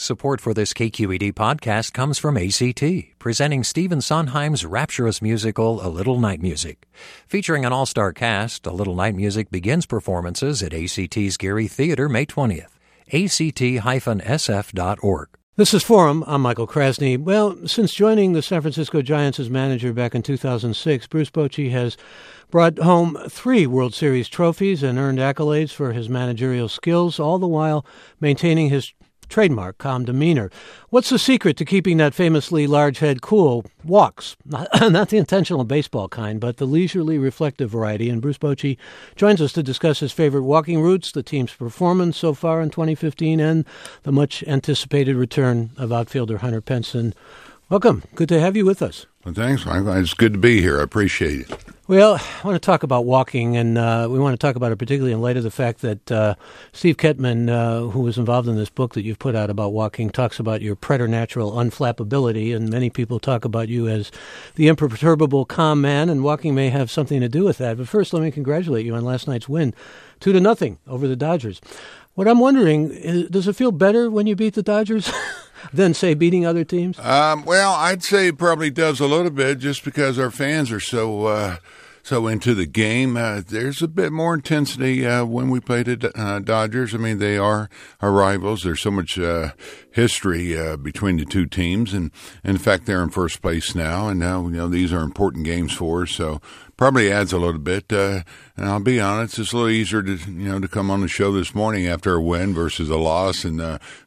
support for this KQED podcast comes from ACT, presenting Stephen Sondheim's rapturous musical, A Little Night Music. Featuring an all-star cast, A Little Night Music begins performances at ACT's Geary Theater May 20th. ACT-SF.org. This is Forum. I'm Michael Krasny. Well, since joining the San Francisco Giants as manager back in 2006, Bruce Bochy has brought home 3 World Series trophies and earned accolades for his managerial skills, all the while maintaining his trademark calm demeanor. What's the secret to keeping that famously large head cool? Walks. Not the intentional baseball kind, but the leisurely reflective variety. And Bruce Bochy joins us to discuss his favorite walking routes, the team's performance so far in 2015, and the much anticipated return of outfielder Hunter Penson. Welcome. Good to have you with us. Well, thanks, Michael. It's good to be here. I appreciate it. Well, I want to talk about walking, and we want to talk about it particularly in light of the fact that Steve Ketman, who was involved in this book that you've put out about walking, talks about your preternatural unflappability, and many people talk about you as the imperturbable, calm man, and walking may have something to do with that. But first, let me congratulate you on last night's win, 2-0 over the Dodgers. What I'm wondering is, does it feel better when you beat the Dodgers than, say, beating other teams? Well, I'd say it probably does a little bit just because our fans are so into the game. There's a bit more intensity when we play the Dodgers. I mean, they are our rivals. There's so much history between the two teams, and in fact, they're in first place now. And now, these are important games for us, so probably adds a little bit. And I'll be honest, it's a little easier to come on the show this morning after a win versus a loss, and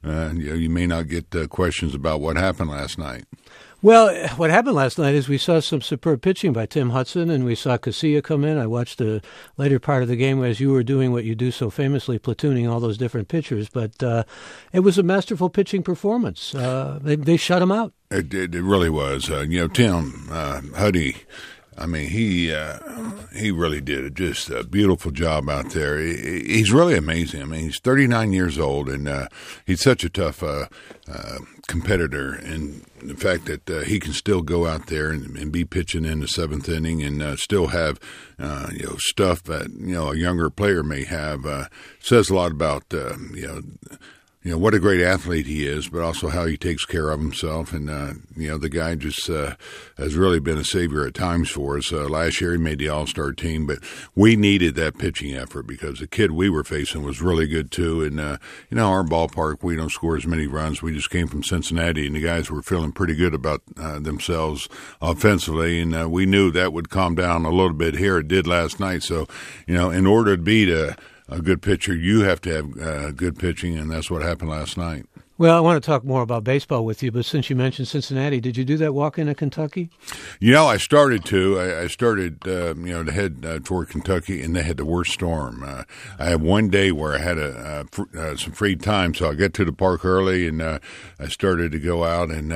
you may not get questions about what happened last night. Well, what happened last night is we saw some superb pitching by Tim Hudson, and we saw Casilla come in. I watched the later part of the game as you were doing what you do so famously, platooning all those different pitchers. But it was a masterful pitching performance. They shut him out. It really was. Tim Huddy, I mean, he really did just a beautiful job out there. He's really amazing. I mean, he's 39 years old, and he's such a tough competitor. And the fact that he can still go out there and be pitching in the 7th inning and still have stuff that a younger player may have says a lot about what a great athlete he is, but also how he takes care of himself. And, the guy just has really been a savior at times for us. Last year he made the All-Star team, but we needed that pitching effort because the kid we were facing was really good too. And, our ballpark, we don't score as many runs. We just came from Cincinnati, and the guys were feeling pretty good about themselves offensively. And we knew that would calm down a little bit here. It did last night. So, in order to beat a good pitcher, you have to have good pitching, and that's what happened last night. Well, I want to talk more about baseball with you, but since you mentioned Cincinnati, did you do that walk into Kentucky? I started to. I started, to head toward Kentucky, and they had the worst storm. I had one day where I had some free time, so I got to the park early, and I started to go out, and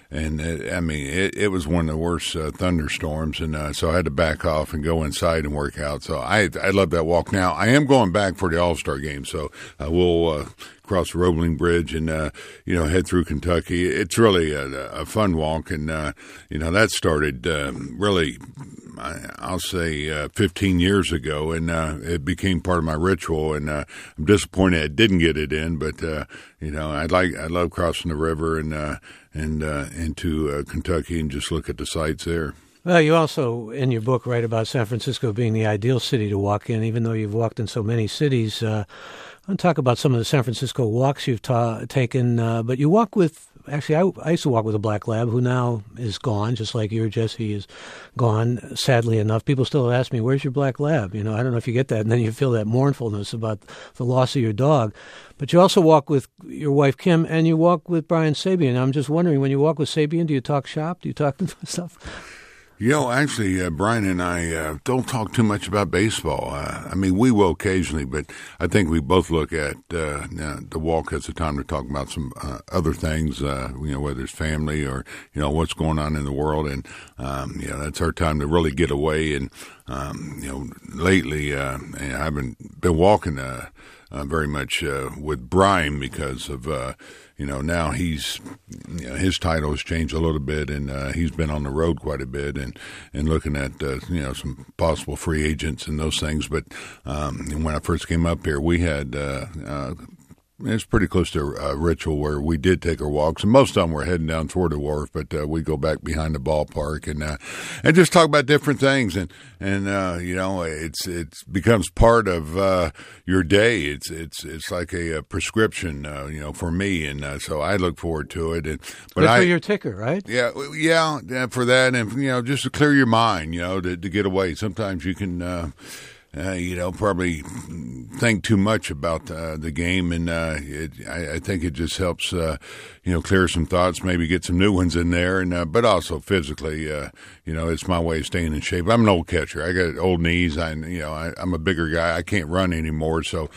it was one of the worst thunderstorms, and so I had to back off and go inside and work out. So I love that walk. Now, I am going back for the All-Star game, so we'll cross the Roebling Bridge and, head through Kentucky. It's really a fun walk, and, that started really, I'll say 15 years ago, and it became part of my ritual, and I'm disappointed I didn't get it in, but, I love crossing the river and into Kentucky and just look at the sights there. Well, you also, in your book, write about San Francisco being the ideal city to walk in, even though you've walked in so many cities. I want to talk about some of the San Francisco walks you've taken, but you walk with, actually, I used to walk with a black lab who now is gone, just like your Jesse is gone, sadly enough. People still ask me, where's your black lab? I don't know if you get that, and then you feel that mournfulness about the loss of your dog. But you also walk with your wife, Kim, and you walk with Brian Sabean. I'm just wondering, when you walk with Sabean, do you talk shop? Do you talk stuff? Actually, Brian and I don't talk too much about baseball. We will occasionally, but I think we both look at the walk as a time to talk about some other things, whether it's family or, what's going on in the world. And, that's our time to really get away. And, lately, I haven't been walking very much with Brian because of now he's his title has changed a little bit, and he's been on the road quite a bit and looking at some possible free agents and those things. But when I first came up here, we had it's pretty close to a ritual where we did take our walks, and most of them were heading down toward the wharf, but we go back behind the ballpark and just talk about different things, and it becomes part of your day. It's like a prescription, for me, and so I look forward to it. But for your ticker, right? Yeah, for that, and just to clear your mind, to get away. Sometimes you can. Probably think too much about the game, and I think it just helps, clear some thoughts, maybe get some new ones in there, and but also physically, it's my way of staying in shape. I'm an old catcher. I got old knees. I'm a bigger guy. I can't run anymore, so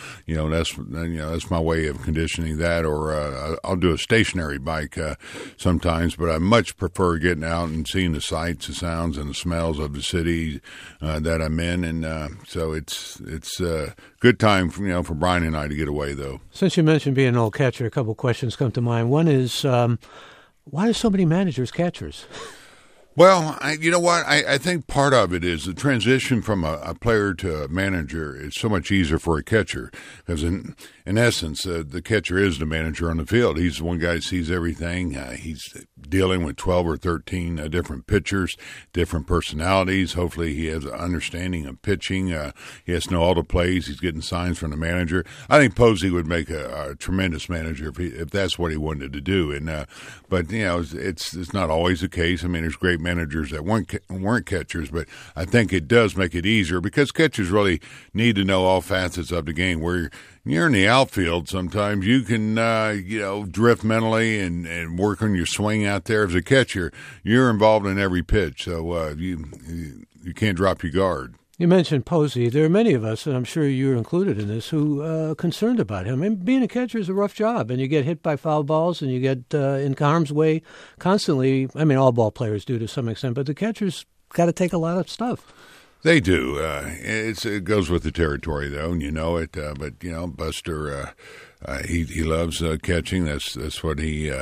that's my way of conditioning that. Or I'll do a stationary bike sometimes, but I much prefer getting out and seeing the sights, the sounds, and the smells of the city that I'm in, and so it's a good time for Brian and I to get away, though. Since you mentioned being an old catcher, a couple of questions come to mind. One is, why are so many managers catchers? Well, you know what? I think part of it is the transition from a player to a manager is so much easier for a catcher because, in essence, the catcher is the manager on the field. He's the one guy that sees everything. He's dealing with 12 or 13 different pitchers, different personalities. Hopefully, he has an understanding of pitching. He has to know all the plays. He's getting signs from the manager. I think Posey would make a tremendous manager if that's what he wanted to do. But it's not always the case. I mean, there's great managers that weren't catchers, but I think it does make it easier because catchers really need to know all facets of the game. Where you're in the outfield, sometimes you can drift mentally and work on your swing out there. As a catcher, you're involved in every pitch, so you can't drop your guard. You mentioned Posey. There are many of us, and I'm sure you're included in this, who are concerned about him. I mean, being a catcher is a rough job, and you get hit by foul balls, and you get in harm's way constantly. I mean, all ball players do to some extent, but the catcher's got to take a lot of stuff. They do. It goes with the territory, though, and you know it. But Buster, he loves catching. That's what he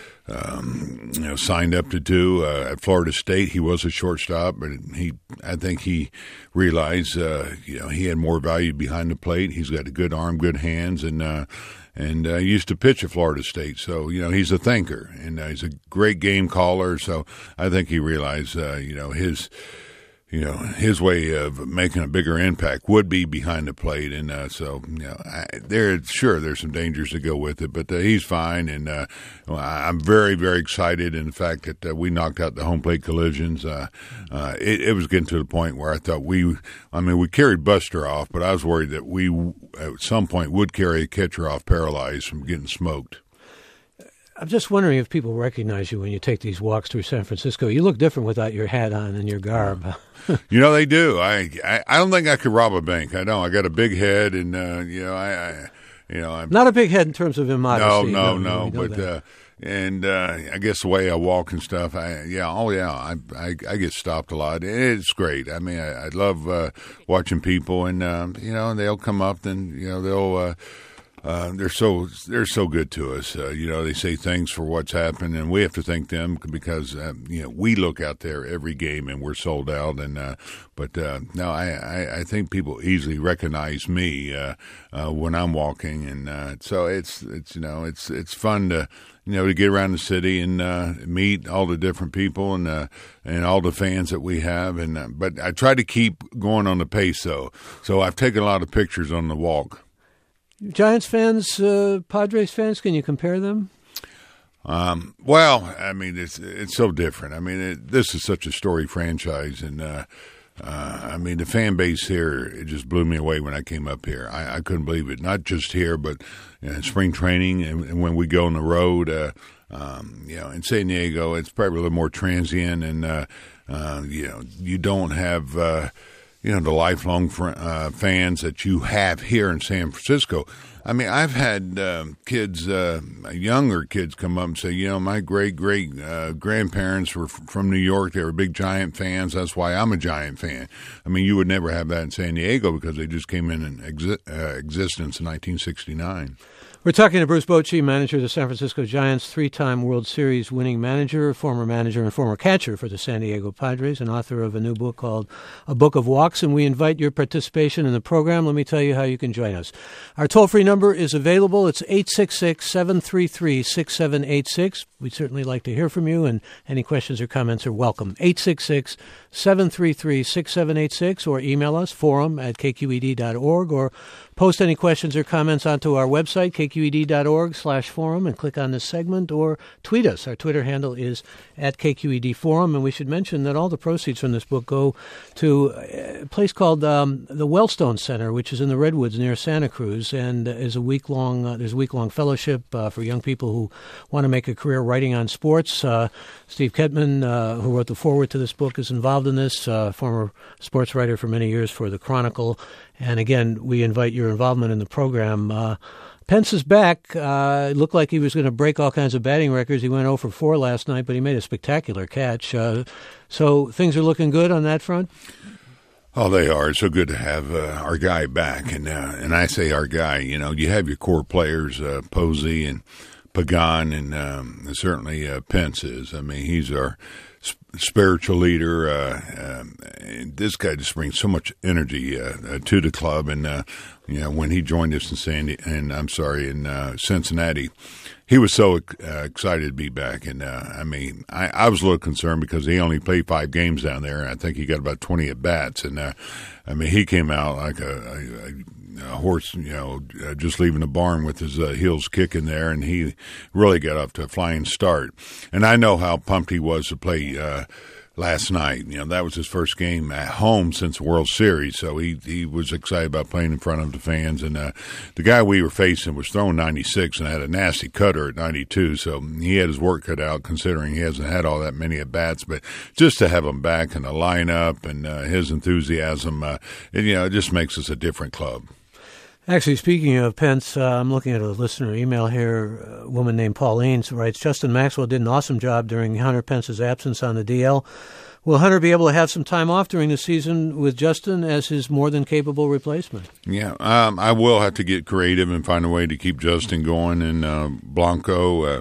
signed up to do at Florida State. He was a shortstop, but I think he realized he had more value behind the plate. He's got a good arm, good hands, and used to pitch at Florida State. So he's a thinker, and he's a great game caller. So I think he realized his way of making a bigger impact would be behind the plate, and there's some dangers that go with it, but he's fine, and I'm very, very excited in the fact that we knocked out the home plate collisions. It was getting to the point where I thought we carried Buster off, but I was worried that we at some point would carry a catcher off paralyzed from getting smoked. I'm just wondering if people recognize you when you take these walks through San Francisco. You look different without your hat on and your garb. They do. I don't think I could rob a bank. I know. I got a big head, and I'm not a big head in terms of immodesty. No. But I guess the way I walk and stuff, I get stopped a lot. It's great. I mean, I love watching people, and they'll come up and they'll. They're so good to us. They say thanks for what's happened, and we have to thank them because we look out there every game and we're sold out. And I think people easily recognize me when I'm walking, and so it's fun to to get around the city and meet all the different people and all the fans that we have. And but I try to keep going on the pace though, so I've taken a lot of pictures on the walk. Giants fans, Padres fans, can you compare them? Well, I mean, it's so different. I mean, this is such a storied franchise, and the fan base here, it just blew me away when I came up here. I couldn't believe it. Not just here, but spring training and when we go on the road. In San Diego, it's probably a little more transient, and you don't have. The lifelong fans that you have here in San Francisco. I mean, I've had kids, younger kids come up and say, my great-great-grandparents were from New York. They were big Giant fans. That's why I'm a Giant fan. I mean, you would never have that in San Diego because they just came in existence in 1969. We're talking to Bruce Bochy, manager of the San Francisco Giants, three-time World Series winning manager, former manager and former catcher for the San Diego Padres, and author of a new book called A Book of Walks, and we invite your participation in the program. Let me tell you how you can join us. Our toll-free number is available. It's 866-733-6786. We'd certainly like to hear from you, and any questions or comments are welcome. 866-733-6786, or email us, forum@kqed.org, or post any questions or comments onto our website, kqed.org/forum, and click on this segment, or tweet us. Our Twitter handle is @KQEDForum, and we should mention that all the proceeds from this book go to a place called the Wellstone Center, which is in the Redwoods near Santa Cruz, and is there's a week-long fellowship for young people who want to make a career writing on sports. Steve Ketman, who wrote the foreword to this book, is involved in this, former sports writer for many years for the Chronicle. And again, we invite your involvement in the program. Pence is back. It looked like he was going to break all kinds of batting records. He went 0 for 4 last night, but he made a spectacular catch. So things are looking good on that front? Oh, they are. It's so good to have our guy back. And I say our guy, you have your core players, Posey and Pagan, and certainly Pence is. I mean, he's our spiritual leader. This guy just brings so much energy to the club. And when he joined us in Cincinnati, he was so excited to be back. And I was a little concerned because he only played 5 games down there, and I think he got about 20 at bats. And he came out like a horse, just leaving the barn with his heels kicking there, and he really got off to a flying start. And I know how pumped he was to play last night. That was his first game at home since the World Series, so he was excited about playing in front of the fans. And the guy we were facing was throwing 96 and had a nasty cutter at 92, so he had his work cut out considering he hasn't had all that many at-bats. But just to have him back in the lineup and his enthusiasm, it just makes us a different club. Actually, speaking of Pence, I'm looking at a listener email here. A woman named Pauline writes, Justin Maxwell did an awesome job during Hunter Pence's absence on the DL. Will Hunter be able to have some time off during the season with Justin as his more than capable replacement? Yeah, I will have to get creative and find a way to keep Justin going. And Blanco,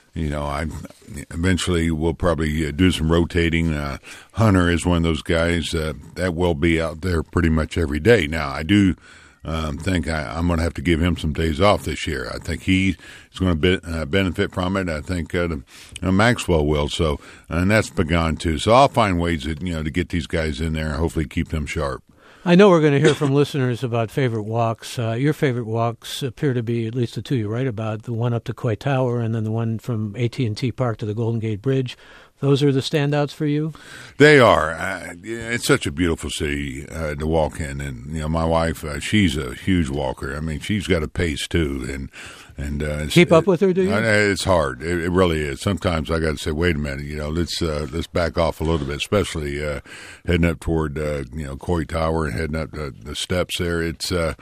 I eventually will probably do some rotating. Hunter is one of those guys that will be out there pretty much every day. Now, I do think I'm going to have to give him some days off this year. I think he is going to benefit from it. I think Maxwell will. So, and that's Pagan too. So I'll find ways to get these guys in there and hopefully keep them sharp. I know we're going to hear from listeners about favorite walks. Your favorite walks appear to be at least the 2 you write about, the one up to Coit Tower and then the one from AT&T Park to the Golden Gate Bridge. Those are the standouts for you? They are. It's such a beautiful city to walk in. And, my wife, she's a huge walker. I mean, she's got a pace, too. And keep up with her, do you? It's hard. It really is. Sometimes I got to say, wait a minute, let's back off a little bit, especially heading up toward, Coit Tower and heading up the steps there. It's a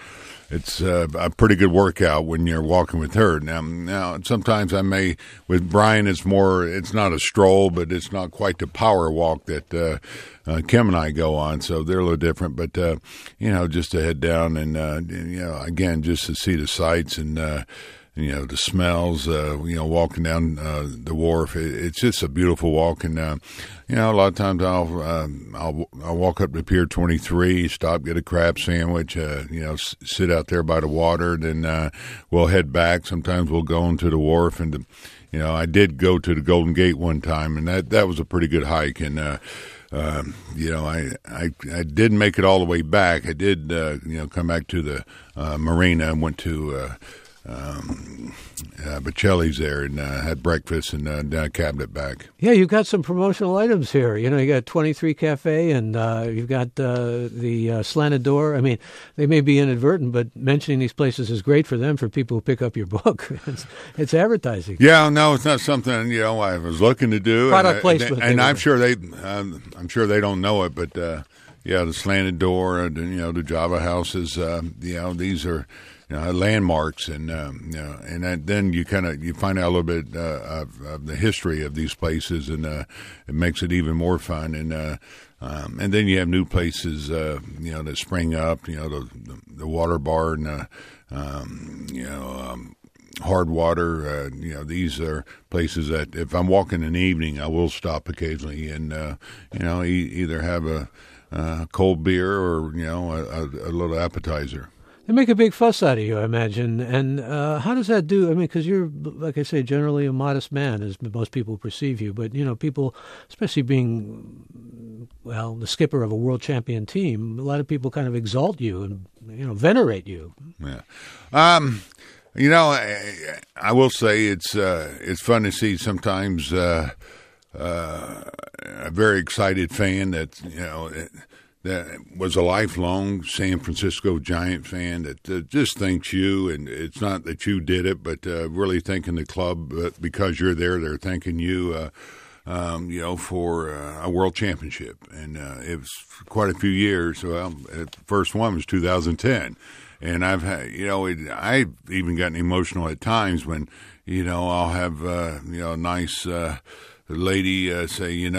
pretty good workout when you're walking with her. Now, sometimes with Brian, it's not a stroll, but it's not quite the power walk that Kim and I go on, so they're a little different. But, just to head down and, again, just to see the sights and, the smells, walking down the wharf. It's just a beautiful walk. And, a lot of times I'll walk up to Pier 23, stop, get a crab sandwich, sit out there by the water. Then we'll head back. Sometimes we'll go into the wharf. And, I did go to the Golden Gate one time, and that was a pretty good hike. And, I didn't make it all the way back. I did, come back to the marina and went to Bocelli's there and had breakfast and then cabbed it back. Yeah, you've got some promotional items here. You got 23 Cafe and you've got the Slanted Door. I mean, they may be inadvertent, but mentioning these places is great for them, for people who pick up your book. It's advertising. Yeah, no, it's not something I was looking to do. Product placement. And I'm sure they don't know it, but the Slanted Door, the Java houses, these are landmarks, and then you find out a little bit of the history of these places, and it makes it even more fun. And then you have new places, that spring up. The Water Bar, and hard water. These are places that if I'm walking in the evening, I will stop occasionally and either have a cold beer or a little appetizer. They make a big fuss out of you, I imagine. And how does that do? I mean, because you're, like I say, generally a modest man, as most people perceive you. But, people, especially being, the skipper of a world champion team, a lot of people kind of exalt you and, venerate you. Yeah. I will say it's fun to see sometimes a very excited fan that was a lifelong San Francisco Giant fan that just thanks you, and it's not that you did it, but really thanking the club because you're there. They're thanking you, for a world championship, and it was quite a few years. Well, the first one was 2010, and I've had, I've even gotten emotional at times when, I'll have a nice lady say,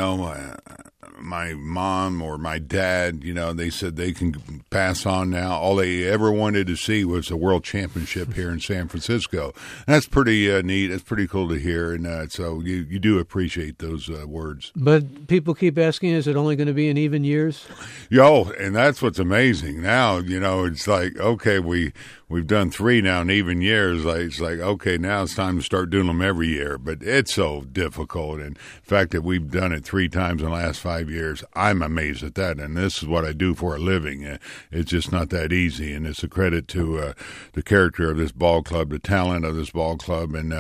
my mom or my dad, they said they can pass on now. All they ever wanted to see was a world championship here in San Francisco. And that's pretty neat. That's pretty cool to hear. And so you do appreciate those words. But people keep asking, is it only going to be in even years? And that's what's amazing. Now, it's like, okay, we've done 3 now in even years. It's like, okay, now it's time to start doing them every year. But it's so difficult. And the fact that we've done it 3 times in the last 5 years, I'm amazed at that. And this is what I do for a living. It's just not that easy. And it's a credit to the character of this ball club, the talent of this ball club, and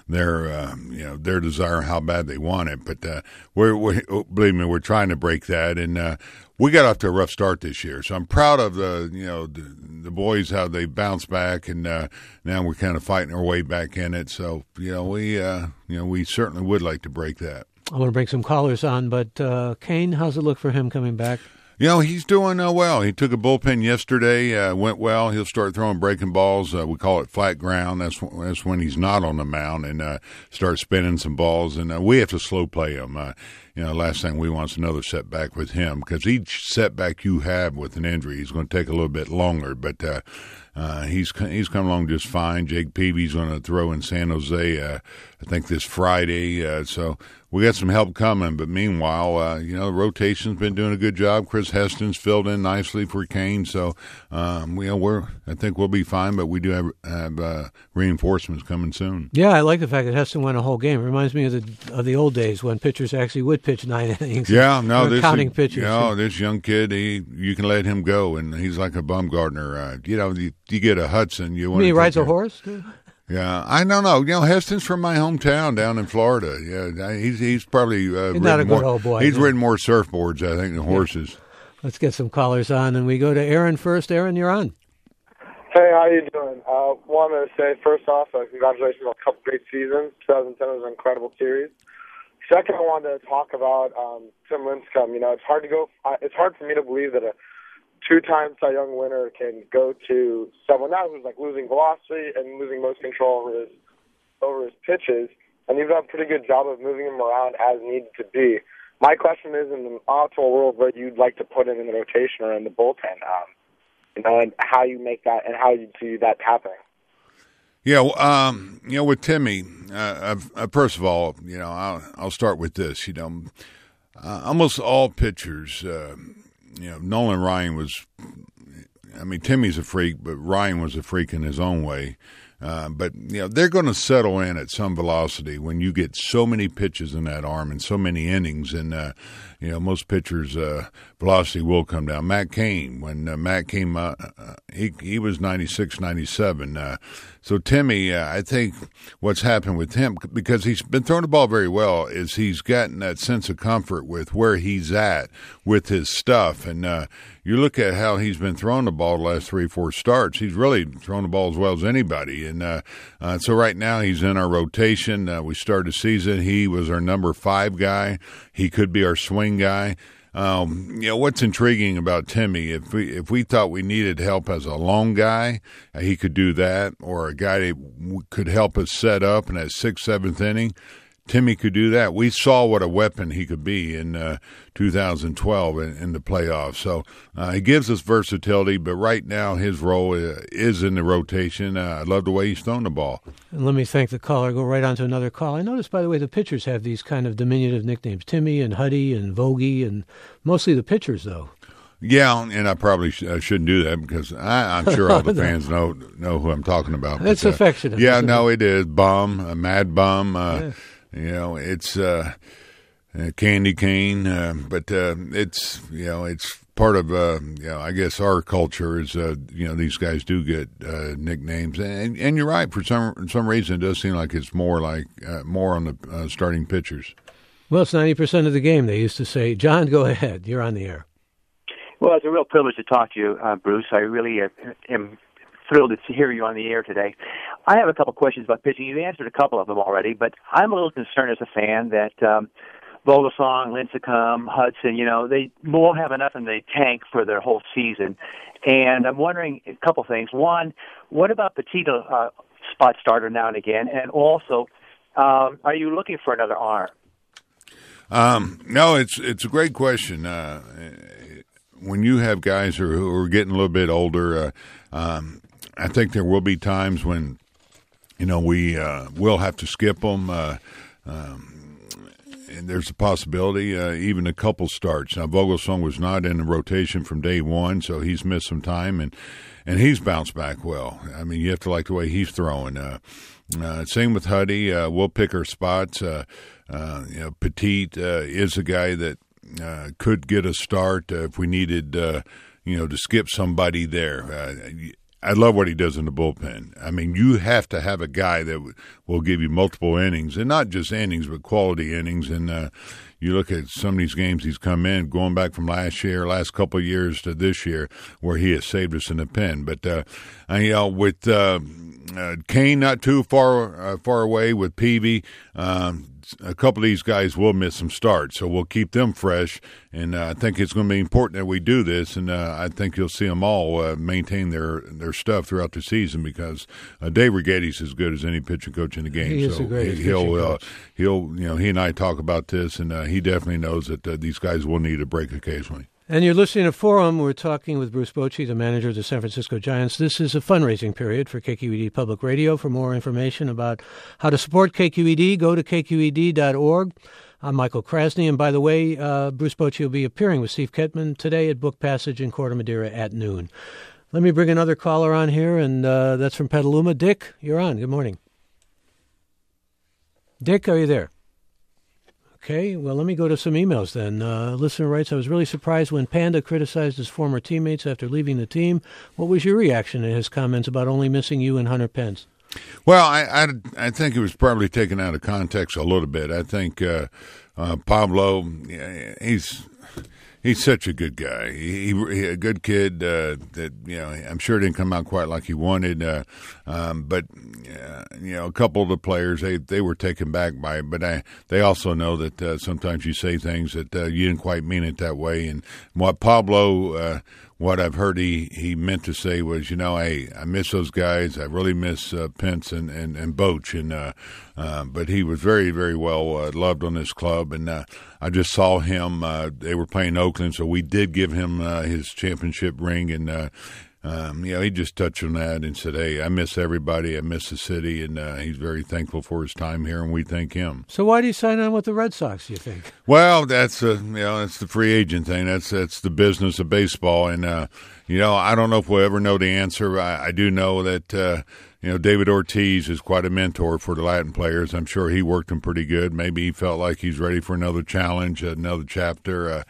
their desire how bad they want it. But believe me, we're trying to break that. And we got off to a rough start this year, so I'm proud of the boys, how they bounced back, and now we're kind of fighting our way back in it. So we certainly would like to break that. I want to bring some callers on, but Kane, how's it look for him coming back? He's doing well. He took a bullpen yesterday, went well. He'll start throwing breaking balls. We call it flat ground. That's when he's not on the mound, and start spinning some balls. And we have to slow play him. Last thing we want is another setback with him, because each setback you have with an injury is going to take a little bit longer. But he's come along just fine. Jake Peavy's going to throw in San Jose, I think this Friday. So we got some help coming. But meanwhile, the rotation's been doing a good job. Chris Heston's filled in nicely for Kane. So I think we'll be fine. But we do have reinforcements coming soon. Yeah, I like the fact that Heston went a whole game. It reminds me of the old days when pitchers actually would pitch 9 innings. Yeah, no, pitchers. This young kid, you can let him go, and he's like a Bumgarner. You get a Hudson. He rides a horse? Yeah, I don't know. Heston's from my hometown down in Florida. Yeah, he's probably he's not a good old boy. He's ridden more surfboards, I think, than horses. Let's get some callers on, and we go to Aaron first. Aaron, you're on. Hey, how you doing? Wanted to say, first off, congratulations on a couple great seasons. 2010 was an incredible series. Second, I wanted to talk about Tim Lincecum. It's hard for me to believe that a 2-time Cy Young winner can go to someone now who's like losing velocity and losing most control over his pitches, and you've done a pretty good job of moving him around as needed to be. My question is, in an optimal world, where you'd like to put him in the rotation or in the bullpen, and how you make that and how you see that happening. Yeah, with Timmy, first of all, I'll start with this. Almost all pitchers, Nolan Ryan was, Timmy's a freak, but Ryan was a freak in his own way. But they're going to settle in at some velocity when you get so many pitches in that arm and so many innings. And, most pitchers' velocity will come down. Matt Cain, when Matt came up, he was 96, 97. So Timmy, I think what's happened with him, because he's been throwing the ball very well, is he's gotten that sense of comfort with where he's at with his stuff. And you look at how he's been throwing the ball the last 3 or 4 starts. He's really thrown the ball as well as anybody. And so right now he's in our rotation. We started the season. He was our number 5 guy. He could be our swing guy. What's intriguing about Timmy, if we thought we needed help as a long guy, he could do that, or a guy that could help us set up in that 6th, 7th inning. Timmy could do that. We saw what a weapon he could be in 2012 in the playoffs. So he gives us versatility, but right now his role is in the rotation. I love the way he's thrown the ball. And let me thank the caller. Go right on to another call. I noticed, by the way, the pitchers have these kind of diminutive nicknames, Timmy and Huddy and Vogie, and mostly the pitchers, though. Yeah, and I probably shouldn't do that because I'm sure all the fans know who I'm talking about. It's affectionate. Yeah, no, it is. Bum, a mad bum. It's Candy Cane, but it's it's part of I guess our culture is these guys do get nicknames, and you're right. For some reason, it does seem like it's more on the starting pitchers. Well, it's 90% of the game. They used to say. John, go ahead. You're on the air. Well, it's a real privilege to talk to you, Bruce. I really am thrilled to hear you on the air today. I have a couple questions about pitching. You've answered a couple of them already, but I'm a little concerned as a fan that Vogelsong, Lincecum, Hudson, they won't have enough in the tank for their whole season. And I'm wondering a couple things. One, what about Petito, spot starter now and again? And also, are you looking for another arm? No, it's a great question. When you have guys who are getting a little bit older, I think there will be times when, we will have to skip them. And there's a possibility, even a couple starts. Now, Vogelsong was not in the rotation from day one, so he's missed some time, and he's bounced back well. I mean, you have to like the way he's throwing. Same with Huddy. We'll pick our spots. Petit is a guy that could get a start if we needed, to skip somebody there. I love what he does in the bullpen. I mean, you have to have a guy that will give you multiple innings, and not just innings, but quality innings. And you look at some of these games he's come in, going back from last couple of years to this year, where he has saved us in the pen. But with Kane not too far away, with Peavy, a couple of these guys will miss some starts, so we'll keep them fresh. And I think it's going to be important that we do this, and I think you'll see them all maintain their stuff throughout the season because Dave Righetti's as good as any pitching coach in the game. He is the greatest pitching coach. He and I talk about this, and he definitely knows that these guys will need a break occasionally. And you're listening to Forum. We're talking with Bruce Bochy, the manager of the San Francisco Giants. This is a fundraising period for KQED Public Radio. For more information about how to support KQED, go to kqed.org. I'm Michael Krasny. And by the way, Bruce Bochy will be appearing with Steve Ketman today at Book Passage in Corte Madera at noon. Let me bring another caller on here, and that's from Petaluma. Dick, you're on. Good morning. Dick, are you there? Okay, well, let me go to some emails then. Listener writes, I was really surprised when Panda criticized his former teammates after leaving the team. What was your reaction to his comments about only missing you and Hunter Pence? Well, I think it was probably taken out of context a little bit. I think Pablo, he's such a good guy. He a good kid that I'm sure didn't come out quite like he wanted. But a couple of the players they were taken back by it. But they also know that sometimes you say things that you didn't quite mean it that way. And what Pablo, what I've heard he meant to say was, hey, I miss those guys. I really miss Pence and Boch. But he was very, very well loved on this club. And I just saw him. They were playing Oakland, so we did give him his championship ring. And, he just touched on that and said, hey, I miss everybody. I miss the city. And he's very thankful for his time here, and we thank him. So why did he sign on with the Red Sox, do you think? Well, that's that's the free agent thing. That's the business of baseball. And, I don't know if we'll ever know the answer. I do know that David Ortiz is quite a mentor for the Latin players. I'm sure he worked them pretty good. Maybe he felt like he's ready for another challenge, another chapter.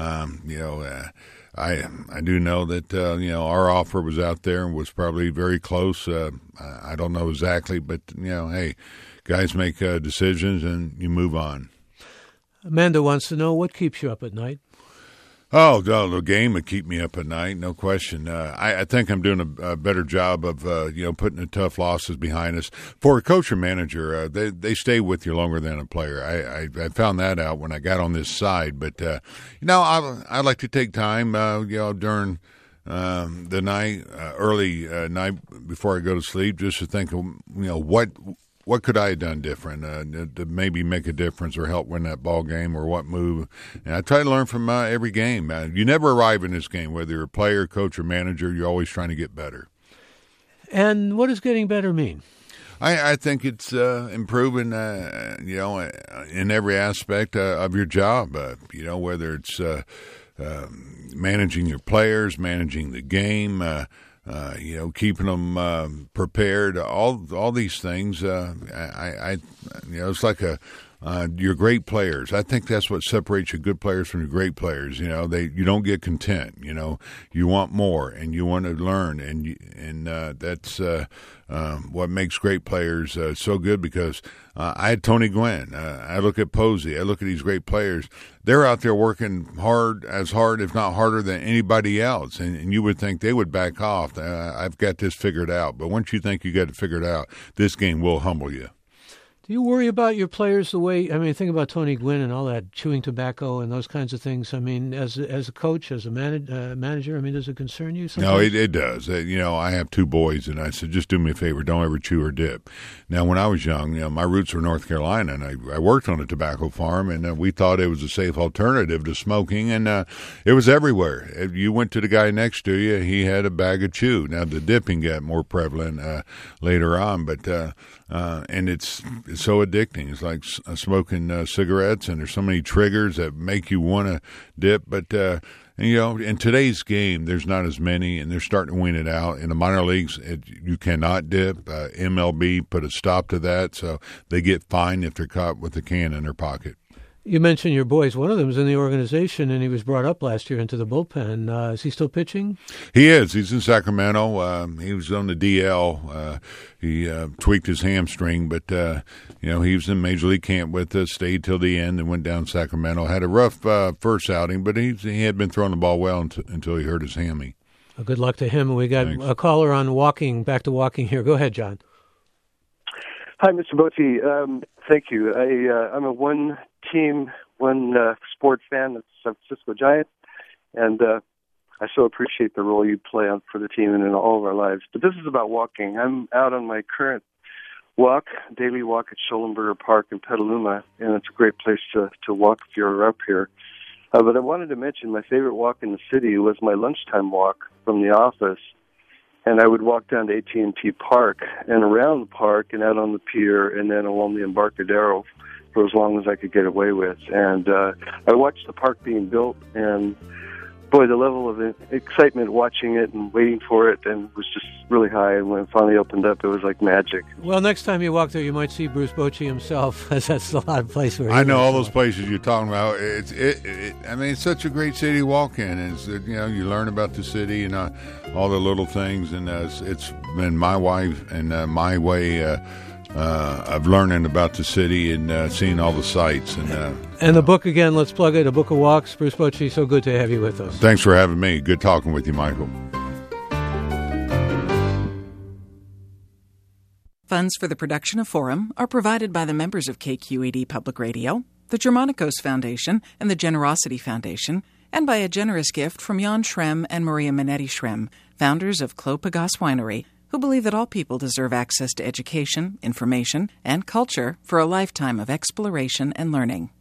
I do know that our offer was out there and was probably very close. I don't know exactly, but hey, guys make decisions and you move on. Amanda wants to know what keeps you up at night. Oh, the game would keep me up at night, no question. I think I'm doing a better job of putting the tough losses behind us. For a coach or manager, they stay with you longer than a player. I found that out when I got on this side. But I like to take time, during the night, early night before I go to sleep, just to think of what what could I have done different to maybe make a difference or help win that ball game, or what move? And I try to learn from every game. You never arrive in this game, whether you're a player, coach, or manager. You're always trying to get better. And what does getting better mean? I think it's improving, in every aspect of your job. Whether it's managing your players, managing the game, keeping them prepared. All these things. It's like your great players. I think that's what separates your good players from your great players. You don't get content. You want more, and you want to learn, and that's what makes great players so good. Because I had Tony Gwynn. I look at Posey. I look at these great players. They're out there working hard, if not harder than anybody else. And you would think they would back off. I've got this figured out. But once you think you got it figured out, this game will humble you. Do you worry about your players think about Tony Gwynn and all that, chewing tobacco and those kinds of things. As a coach, as a manager, does it concern you sometimes? No, it does. I have two boys, and I said, just do me a favor, don't ever chew or dip. Now, when I was young, my roots were North Carolina, and I worked on a tobacco farm, and we thought it was a safe alternative to smoking, and it was everywhere. If you went to the guy next to you, he had a bag of chew. Now, the dipping got more prevalent later on, but and it's so addicting. It's like smoking cigarettes, and there's so many triggers that make you want to dip. But, in today's game, there's not as many, and they're starting to wean it out. In the minor leagues, you cannot dip. MLB put a stop to that, so they get fined if they're caught with a can in their pocket. You mentioned your boys. One of them is in the organization, and he was brought up last year into the bullpen. Is he still pitching? He is. He's in Sacramento. He was on the DL. He tweaked his hamstring, but, he was in Major League camp with us, stayed till the end, and went down to Sacramento. Had a rough first outing, but he had been throwing the ball well until he hurt his hammy. Well, good luck to him. We got a caller on back to walking here. Go ahead, John. Hi, Mr. Bochy. Thank you. I'm a one-team, sport fan of the San Francisco Giants, and I so appreciate the role you play for the team and in all of our lives. But this is about walking. I'm out on my current daily walk at Schollenberger Park in Petaluma, and it's a great place to walk if you're up here. But I wanted to mention my favorite walk in the city was my lunchtime walk from the office. And I would walk down to AT&T Park and around the park and out on the pier and then along the Embarcadero for as long as I could get away with. And I watched the park being built, and boy, the level of excitement watching it and waiting for it and was just really high. And when it finally opened up, it was like magic. Well, next time you walk there, you might see Bruce Bochy himself, as that's a lot of places where I know all those places you're talking about. It's such a great city to walk in. You learn about the city and all the little things, and it's been my wife and my way of learning about the city and seeing all the sights. And the book, again, let's plug it, A Book of Walks. Bruce Bochy, so good to have you with us. Thanks for having me. Good talking with you, Michael. Funds for the production of Forum are provided by the members of KQED Public Radio, the Germanicos Foundation, and the Generosity Foundation, and by a generous gift from Jan Schrem and Maria Minetti Schrem, founders of Clos Pegase Winery, who believe that all people deserve access to education, information, and culture for a lifetime of exploration and learning.